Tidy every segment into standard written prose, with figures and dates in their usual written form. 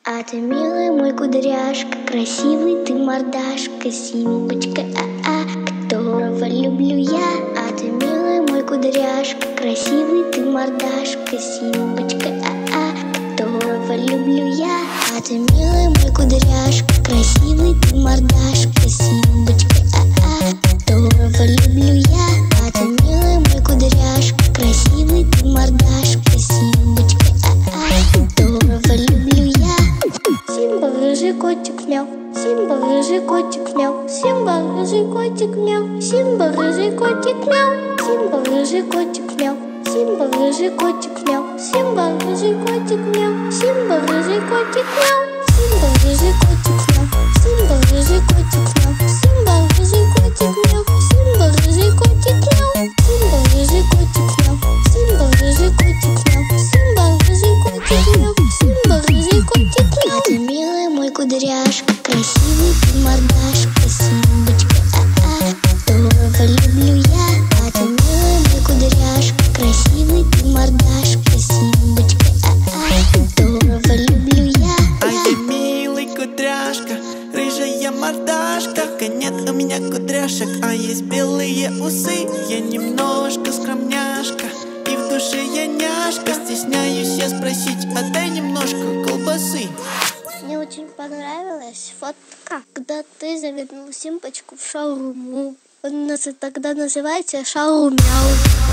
А ты милый мой кудряшка, красивый ты мордашка, Симбочка, которого люблю я. А ты милый мой кудряшка, красивый ты мордашка, Симбочка, которого люблю я. А ты милый мой кудряшка, красивый ты мордашка, Симбочка, которого люблю я. А ты милый мой кудряшка, красивый ты мордашка, Симбочка, которого люблю я. Симба, рыжий котик, мяу. Симба, рыжий котик, мяу. Симба, рыжий котик, мяу. Симба, рыжий котик, мяу. Симба, рыжий котик, мяу. Симба, рыжий котик, мяу. Симба, рыжий котик, мяу. Симба, рыжий котик, мяу. Симба, рыжий котик, мяу. Симба, рыжий котик, мяу. Симба, рыжий котик, мяу. Симба, рыжий котик, мяу. Симба, рыжий котик, мяу. Симба, рыжий котик, мяу. Симба, рыжий котик, мяу. Симба, рыжий котик, мяу. А ты милый мой кудряшка, красивый ты мордашка, Симбочка, которого люблю я. А ты милый мой кудряшка, красивый ты мордашка, Симбочка, которого люблю я. А я милый кудряшка, рыжая мордашка. Нет у меня кудряшек, а есть белые усы. Я немножко скромняшка, и в душе я няшка. Стесняюсь я спросить, отдай немножко колбасы. Мне очень понравилась фотка, когда ты завернул Симбочку в шаурму. Он тогда называется шаурмяу.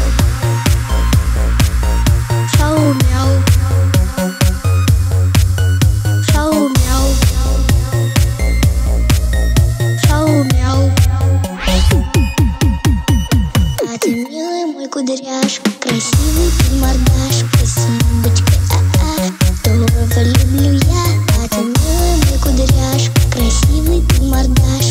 Шаурмяу. Шаурмяу. Шаурмяу. А ты милый мой кудряшка, красивый ты мордашка, Симбочка, которого люблю я. А ты милый мой кудряшка, красивый ты мордашка.